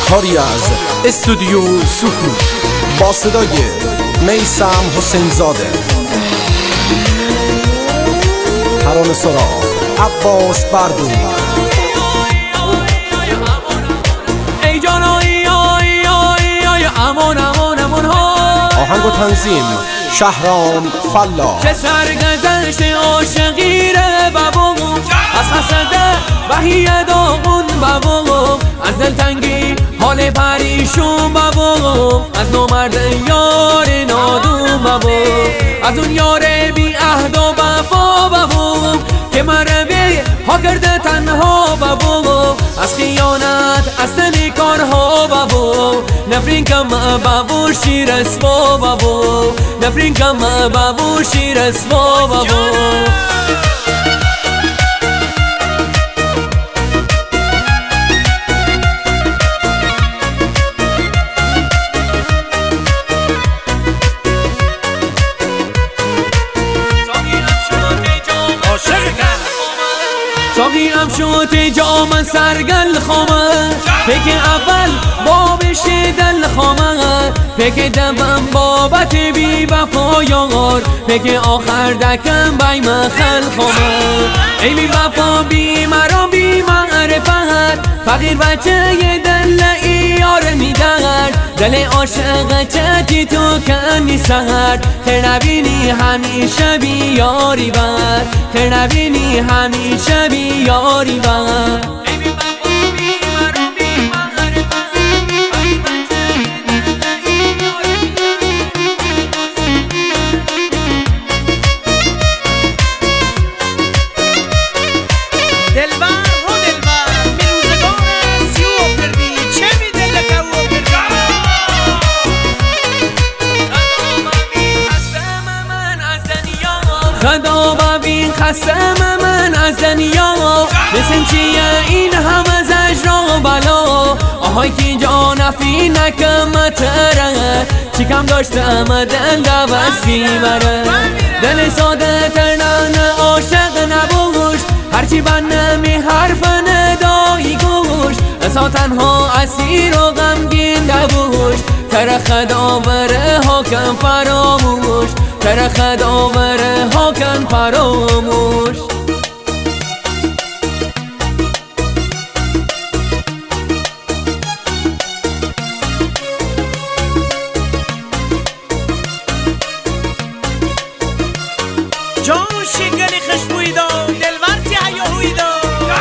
کاری از استودیو سکوت با صدای میثم حسین زاده، ترانه سرا عباس بردون. آهنگ و تنظیم شهرام فلاح. چه سرگذشت عاشقیره بابا، از حسده وحی داغون بابا، از دلتنگی حال پریشون بابا، از نامرد یار نادون بابا، از اون یار بی عهد و وفا بابا که مربی ها کرده تنها بابا، از خیانت از تنی کارها بابا، نفرین کم بابا شیر اسوا بابا، نفرین کم بابا شیر اسوا بابا. شاقی هم شد جام سرگل خامه، پیک اول بابش دل خامه، پیک دمم بابت بی وفا یار، پیک آخر دکم بای مخل خامه. ای بی وفا بی مرا بی معرفت، فقیر بچه دل یار میدهد، دل عاشق چتی تو کنی سهر، خیر نبینی همیشه بی یاری بر، خیر نبینی همیشه بی یاری بر. خدا ببین خستم من از دنیا، مثل چیه این همه زجر و بلا، آهای که جا نفی نکم تره، چی کم داشتم دل دوستی بره، دل ساده ترنان عاشق نبوش، هرچی بر نمی حرف ندایی گوش، اصلا تنها اسیر و غمگین نبوش، ترخ داوره حاکم فراموش، ترخ داوره حاکم فراموش. جان شگلی خشبوی دا دلورتی هیاهوی دا،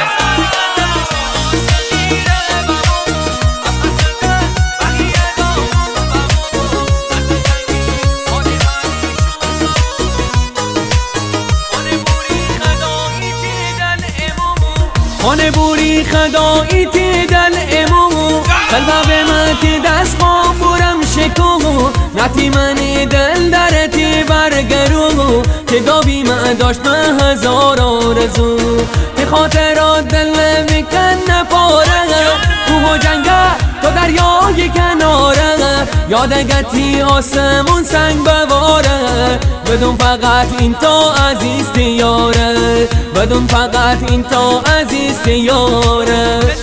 خانه بوری خدایی تی دل امو، قلبه به متی دست قابورم شکو، نتی منی دل درتی برگرو، که دابی من داشت من هزار آرزو، که خاطرات دل میکن نپاره، کوه و جنگه تو دریای کناره، یادگتی آسمون سنگ بباره، بدون فقط این تو عزیز یاره، بدون فقط این تو عزیز یاره.